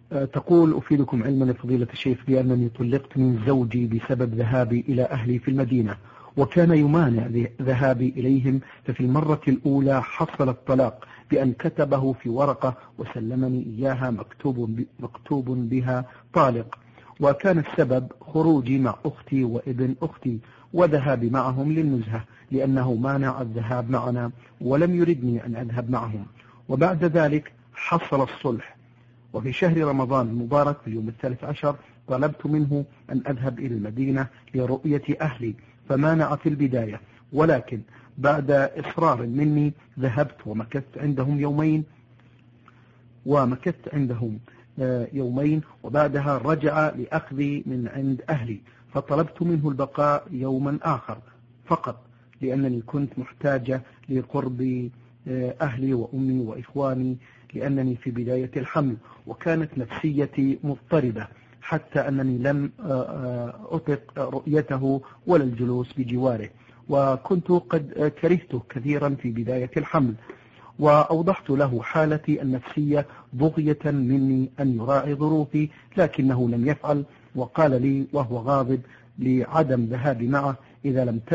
تقول: أفيدكم علما يا فضيلة الشيخ بأنني طلقت من زوجي بسبب ذهابي إلى أهلي في المدينة، وكان يمانع ذهابي إليهم، ففي المرة الأولى حصل الطلاق بأن كتبه في ورقة وسلمني إياها مكتوب بها طالق، وكان السبب خروجي مع أختي وابن أختي وذهابي معهم للنزهة، لأنه مانع الذهاب معنا ولم يردني أن أذهب معهم. وبعد ذلك حصل الصلح، وفي شهر رمضان المبارك في اليوم 13 طلبت منه أن أذهب إلى المدينة لرؤية أهلي، فمانع في البداية، ولكن بعد إصرار مني ذهبت ومكثت عندهم يومين، وبعدها رجع لأخذي من عند أهلي، فطلبت منه البقاء يوما آخر فقط، لأنني كنت محتاجة لقرب أهلي وأمي وإخواني، لأنني في بداية الحمل، وكانت نفسيتي مضطربة حتى أنني لم أطق رؤيته ولا الجلوس بجواره، وكنت قد كرهته كثيرا في بداية الحمل. وأوضحت له حالتي النفسية بغية مني أن يراعي ظروفي، لكنه لم يفعل، وقال لي وهو غاضب لعدم ذهابي معه: إذا لم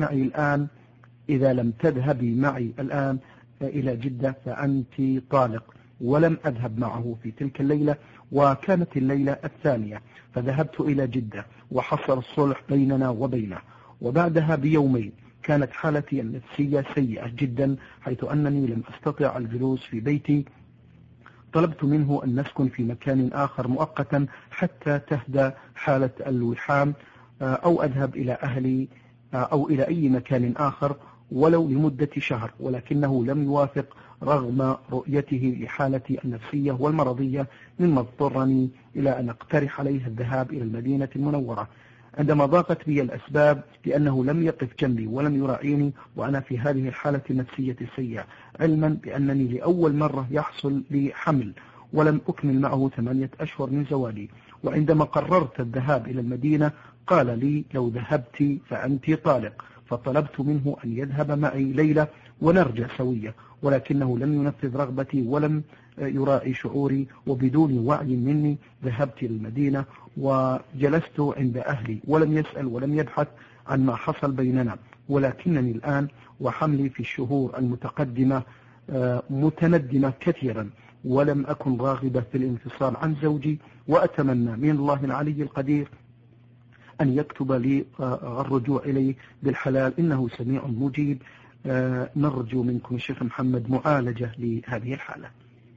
تذهبي معي الآن إلى جدة فأنت طالق. ولم أذهب معه في تلك الليلة، وكانت الليلة الثانية فذهبت إلى جدة وحصل الصلح بيننا وبينه. وبعدها بيومين كانت حالتي النفسية سيئة جدا، حيث أنني لم أستطع الجلوس في بيتي. طلبت منه أن نسكن في مكان آخر مؤقتا حتى تهدى حالة الوحام، أو أذهب إلى أهلي أو إلى أي مكان آخر ولو لمدة شهر، ولكنه لم يوافق رغم رؤيته لحالتي النفسية والمرضية، مما اضطرني إلى أن أقترح عليه الذهاب إلى المدينة المنورة عندما ضاقت بي الأسباب، لأنه لم يقف جنبي ولم يراعيني وأنا في هذه الحالة النفسية السيئة، علما بأنني لأول مرة يحصل لي حمل ولم أكمل معه 8 أشهر من زواجي. وعندما قررت الذهاب إلى المدينة قال لي: لو ذهبت فأنت طالق. فطلبت منه أن يذهب معي ليلة ونرجع سوية، ولكنه لم ينفذ رغبتي ولم يراعي شعوري، وبدون وعي مني ذهبت إلى المدينة وجلست عند أهلي، ولم يسأل ولم يبحث عن ما حصل بيننا. ولكنني الآن وحملي في الشهور المتقدمة متندمة كثيرا، ولم أكن راغبة في الانفصال عن زوجي، وأتمنى من الله العلي القدير أن يكتب لي الرجوع إليه بالحلال، إنه سميع مجيب. نرجو منكم الشيخ محمد معالجة لهذه الحالة.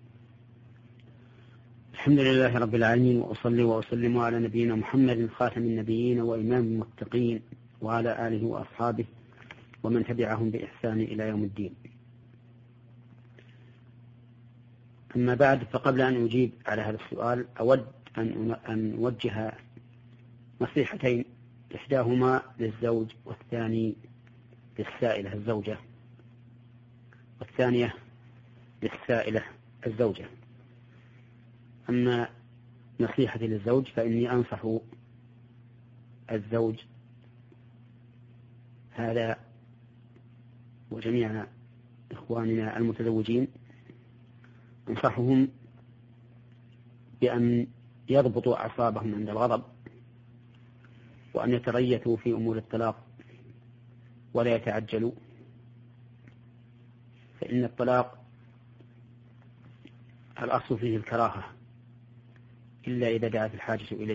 الحمد لله رب العالمين، وأصلي وأسلم على نبينا محمد خاتم النبيين وإمام المتقين، وعلى آله وأصحابه ومن تبعهم بإحسان إلى يوم الدين. أما بعد، فقبل أن أجيب على هذا السؤال أود أن أوجه نصيحتين، إحداهما للزوج والثاني للسائلة الزوجة، والثانية للسائلة الزوجة. أما نصيحتي للزوج فإني أنصح الزوج هذا وجميع إخواننا المتزوجين، أنصحهم بأن يضبطوا أعصابهم عند الغضب، وأن يتريثوا في أمور الطلاق ولا يتعجلوا، فإن الطلاق الأصل فيه الكراهة إلا إذا دعت الحاجة إليه.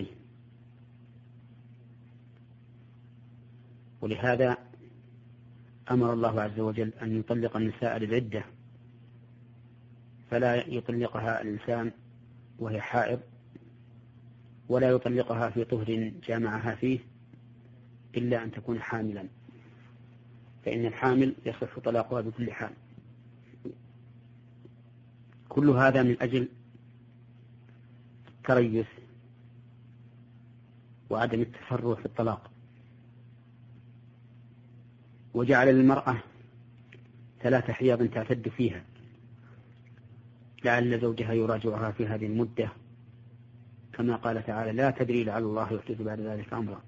ولهذا أمر الله عز وجل أن يطلق النساء للعدة، فلا يطلقها الإنسان وهي حائض، ولا يطلقها في طهر جامعها فيه، إلا أن تكون حاملا، فإن الحامل يصح طلاقها بكل حال. كل هذا من أجل التريث وعدم التسرع في الطلاق. وجعل للمرأة 3 حيض تعتد فيها، لعل زوجها يراجعها في هذه المدة، كما قال تعالى: لا تدري لعل الله يحدث بعد ذلك أمرا.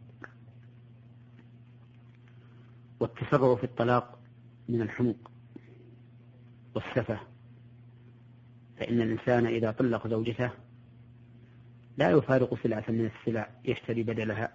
والتسرع في الطلاق من الحمق والسفة، فإن الإنسان إذا طلق زوجته لا يفارق سلعة من السلع يشتري بدلها،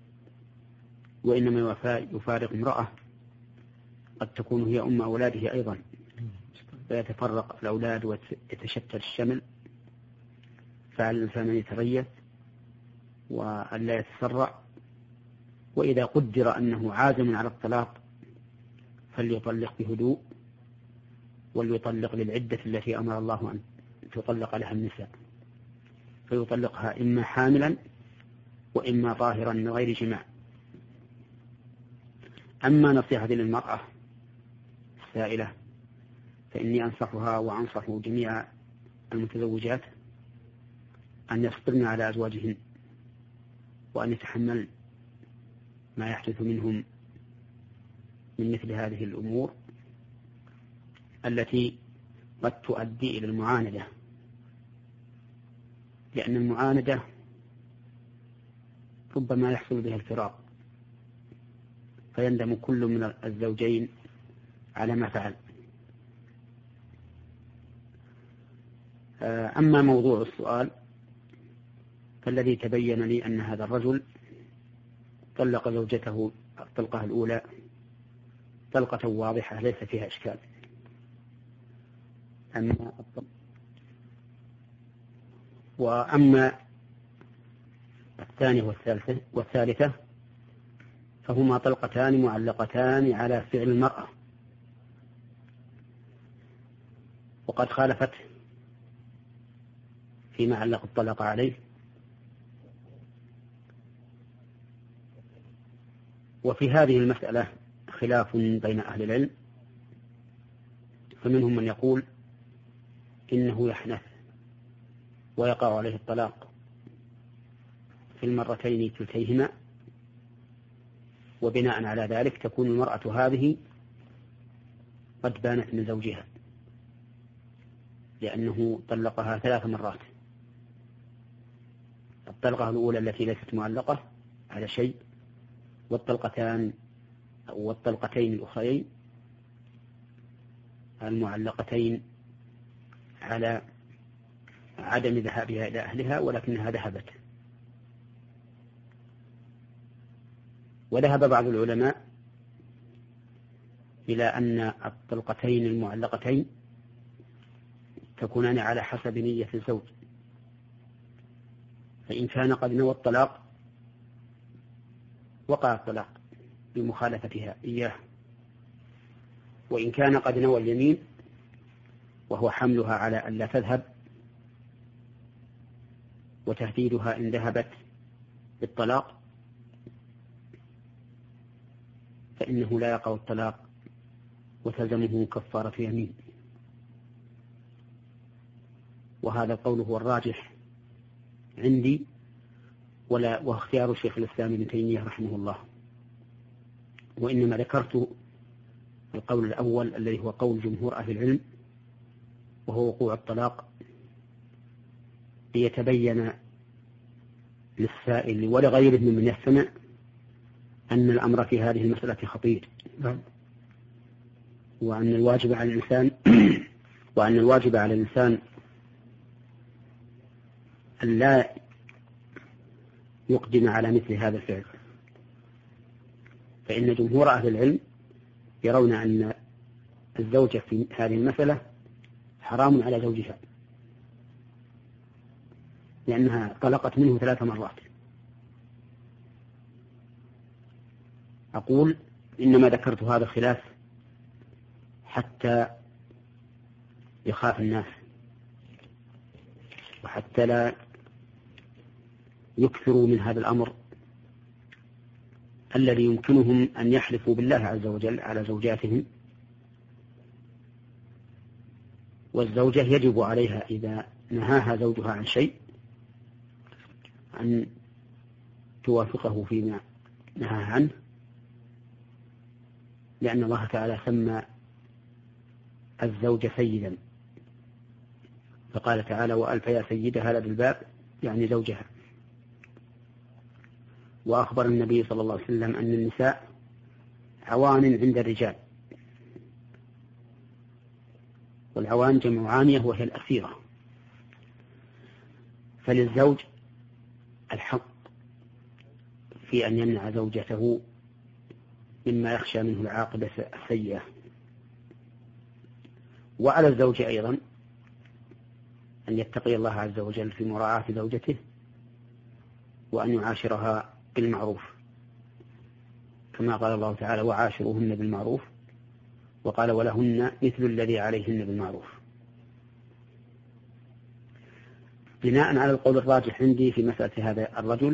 وإنما يفارق امرأة قد تكون هي أم أولاده أيضا، فيتفرق الأولاد ويتشتت الشمل، فعلى الإنسان أن يتريث وأن لا يتسرع. وإذا قدر أنه عازم على الطلاق فليطلق بهدوء، وليطلق للعدة التي أمر الله أن تطلق لها النساء، فيطلقها إما حاملا وإما طاهرا من غير جماع. أما نصيحتي للمرأة السائلة فإني أنصحها وأنصح جميع المتزوجات أن يصبرن على أزواجهن، وأن يتحملن ما يحدث منهم من مثل هذه الأمور التي قد تؤدي إلى المعاندة، لأن المعاندة ربما يحصل بها الفراق، فيندم كل من الزوجين على ما فعل. أما موضوع السؤال فالذي تبين لي أن هذا الرجل طلق زوجته الطلقة الأولى طلقة واضحة ليس فيها إشكال. وأما الثانية والثالثة فهما طلقتان معلقتان على فعل المرأة، وقد خالفت فيما علق الطلاق عليه. وفي هذه المسألة خلاف بين أهل العلم، فمنهم من يقول إنه يحنث ويقع عليه الطلاق في المرتين كلتيهما، وبناء على ذلك تكون المرأة هذه قد بانت من زوجها، لأنه طلقها 3 مرات. الطلقة الأولى التي ليست معلقة على شيء، والطلقتين الأخرين المعلقتين على عدم ذهابها إلى أهلها ولكنها ذهبت. وذهب بعض العلماء إلى أن الطلقتين المعلقتين تكونان على حسب نية الزوج، فإن كان قد نوى الطلاق وقع الطلاق بمخالفتها إياه، وإن كان قد نوى اليمين وهو حملها على أن لا تذهب وتهديدها إن ذهبت بالطلاق فإنه لا يقع الطلاق وتلزمه كفارة يمين. وهذا القول هو الراجح عندي واختيار شيخ الإسلام ابن تيمية رحمه الله، وإنما ذكرت القول الأول الذي هو قول جمهور أهل العلم وهو وقوع الطلاق، ليتبين للسائل ولغيره ممن يستمع أن الأمر في هذه المسألة خطير، وأن الواجب على الإنسان أن لا يقدم على مثل هذا الفعل، فإن جمهور أهل العلم يرون أن الزوجة في هذه المسألة حرام على زوجها، لأنها طلقت منه 3 مرات. أقول إنما ذكرت هذا الخلاف حتى يخاف الناس، وحتى لا يكثروا من هذا الأمر الذي يمكنهم أن يحلفوا بالله عز وجل على زوجاتهم. والزوجة يجب عليها إذا نهاها زوجها عن شيء أن توافقه فيما نهى عنه، لأن الله تعالى سمى الزوج سيدا، فقال تعالى وألف يا سيدها لدى الباب، يعني زوجها. وأخبر النبي صلى الله عليه وسلم أن النساء عوان عند الرجال، والعوان جمع عانية وهي الأسيرة. فللزوج الحق في أن يمنع زوجته مما يخشى منه العاقبة السيئة. وعلى الزوج أيضا أن يتقي الله عز وجل في مراعاة زوجته وأن يعاشرها بالمعروف، كما قال الله تعالى وعاشروهن بالمعروف، وقال ولهن مثل الذي عليهن بالمعروف. بناء على القول الراجح عندي في مسألة هذا الرجل،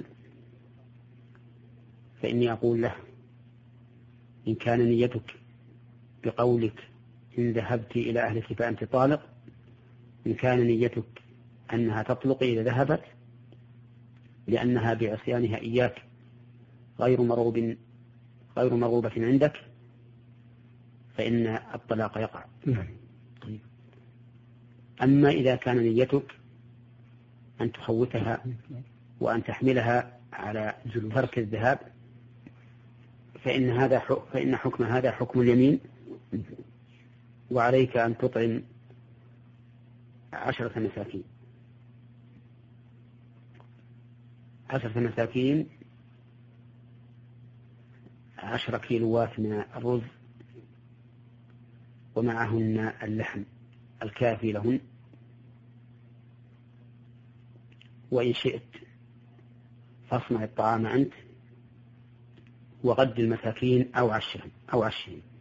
فإني أقول له إن كان نيتك بقولك إن ذهبت إلى أهلك فأنت طالق، إن كان نيتك أنها تطلق إذا ذهبت لأنها بعصيانها إياك غير مرغوبة عندك، فإن الطلاق يقع. أما إذا كان نيتك أن تخوتها وأن تحملها على ترك الذهاب، فإن حكم هذا حكم اليمين، وعليك أن تطعم 10 مساكين 10 مساكين 10 كيلوات من الرز ومعهن اللحم الكافي لهن، وإن شئت فاصنع الطعام أنت وغد المساكين أو عشهم.